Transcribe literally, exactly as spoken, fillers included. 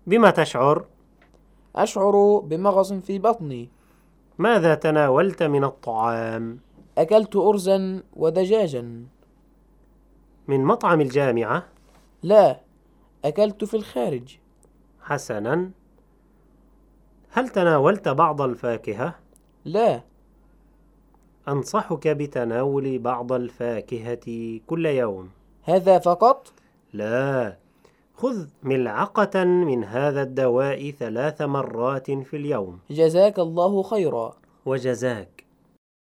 بما تشعر؟ أشعر بمغص في بطني. ماذا تناولت من الطعام؟ أكلت أرزا ودجاجا. من مطعم الجامعة؟ لا، أكلت في الخارج. حسناً. هل تناولت بعض الفاكهة؟ لا. أنصحك بتناول بعض الفاكهة كل يوم. هذا فقط؟ لا، خذ ملعقة من هذا الدواء ثلاث مرات في اليوم. جزاك الله خيرا. وجزاك.